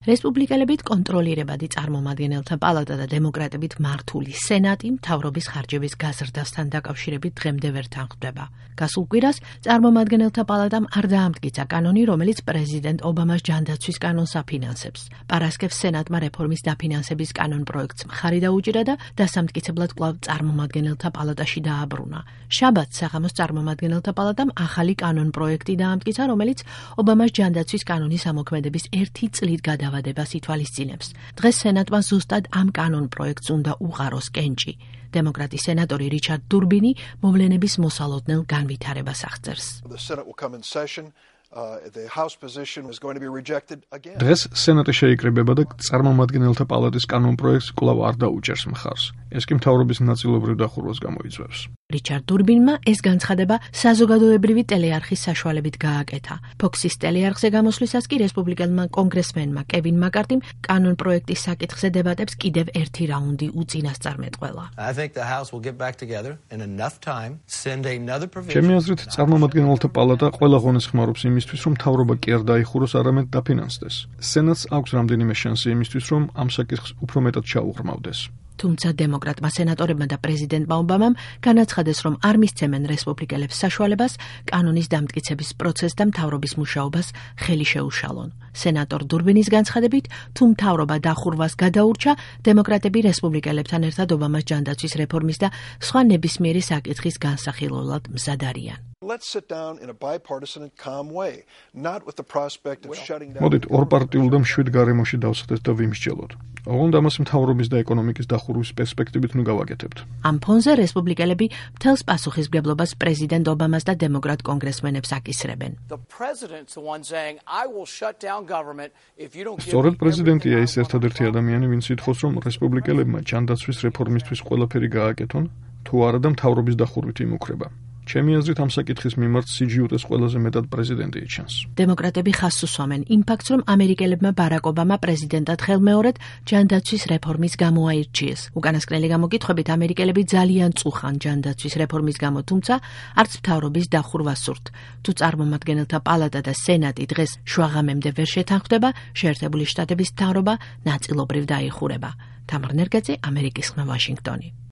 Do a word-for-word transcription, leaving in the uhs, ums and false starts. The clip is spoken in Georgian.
რესპუბლიკელებით კონტროლირებადი წარმომადგენელთა პალატა და დემოკრატებით მართული სენატი მთავრობის ხარჯების გაზრდასთან დაკავშირებით დღემდე ვერ თანხმდება. გასულ კვირას წარმომადგენელთა პალატამ არ დაამტკიცა კანონი, რომელიც პრეზიდენტ ობამას ჯანდაცვის კანონს აფინანსებს. პარასკევს სენატმა რეფორმის დაფინანსების კანონ პროექტს მხარი დაუჭირა და დასამტკიცებლად კვლავ წარმომადგენელთა პალატაში დააბრუნა. შაბათს საღამოს წარმომადგენელთა პალატამ ახალი კანონ პროექტი დაამტკიცა, რომელიც ობამას ჯანდაცვის კანონის ამოქმედების ერთი წლით გადავადებას ითვალისწინებს. დღეს სენატმა ზუსტად ამ კანონ პროექტს უნდა უყაროს კენჭი. დემოკრატი სენატორი რიჩარდ დურბინი მოვლენების მოსალოდნელ განვითარებას აღწერს. დღეს სენატი შეიკრიბება და წარმომადგენელთა პალატის კანონ პროექტს კვლავ არ დაუჭერს მხარს. ეს კი მთავრობის ნაწილობრივ დახურვას გამოიწვევს. რიჩარდ დურბინმა ეს განცხადება საზოგადოებრივი ტელეარხის საშუალებით გააკეთა. ფოქსის ტელეარხზე გამოსვლისას კი რესპუბლიკელმა კონგრესმენმა კევინ მაკარტიმ კანონ პროექტის საკითხზე დებატებს კიდევ ერთი რაუნდი უწინასწარმეტყველა. ჩემი აზრით, წარმომადგენელთა პალატა ყველა ღონეს ხმარობს იმისთვის, რომ მთავრობა კი არ დაიხუროს, არამედ დაფინანსდეს. სენატს აქვს რამდენიმე შანსი იმისთვის, რომ ამ საკითხს უფრო მეტად ჩაუღრმავდეს. თუმცა დემოკრატმა სენატორებმა და პრეზიდენტმა ობამამ განაცხადეს, რომ არ მისცემენ რესპუბლიკელებს საშუალებას კანონის დამტკიცების პროცესს და მთავრობის მუშაობას ხელი შეუშალონ. სენატორ დურბინის განცხადებით, თუ მთავრობა დახურვას გადაურჩა, დემოკრატები რესპუბლიკელებთან ერთად ობამას ჯანდაცვის რეფორმის და სხვა ნებისმიერი საკითხის განსახილველად მზად არიან. მოდით ორპარტიულ და მშვიდ გარემოში დავსხდეთ და ვიმსჯელოთ. ოღონდ ამას მთავრობის და ეკონომიკის დახურვის პერსპექტივით ნუ გავაკეთებთ. ამ ფონზე რესპუბლიკელები მთელს პასუხისმგებლობას პრეზიდენტ ობამას და დემოკრატ კონგრესმენებს აკისრებენ. სწორედ პრეზიდენტია ის ერთადერთი ადამიანი, ვინც ითხოვს, რომ რესპუბლიკელებმა ჯანდაცვის რეფორმისთვის ყველაფერი გააკეთონ, თუ არა და მთავრობის დახურვით იმუქრება. ჩემი აზრით ამ საკითხის მიმართ სი ჯი იუს ყველაზე მეტად პრეზიდენტი იჩენს. დემოკრატები ხაზს უსვამენ იმ ფაქტს, რომ ამერიკელებმა ბარაკ ობამა პრეზიდენტად ხელმეორედ ჯანდაცვის რეფორმის გამო აირჩიეს. უკანასკნელი გამოკითხვებით ამერიკელები ძალიან წუხან ჯანდაცვის რეფორმის გამო, თუმცა არც მთავრობის დახურვას სურთ. თუ წარმომადგენელთა პალატა და სენატი დღეს შუაღამემდე ვერ შეთანხმდება, შეერთებული შტატების მთავრობა ნაწილობრივ დაიხურება. თამარ ნერგაძე, ამერიკის ხმა, ვაშინგტონი.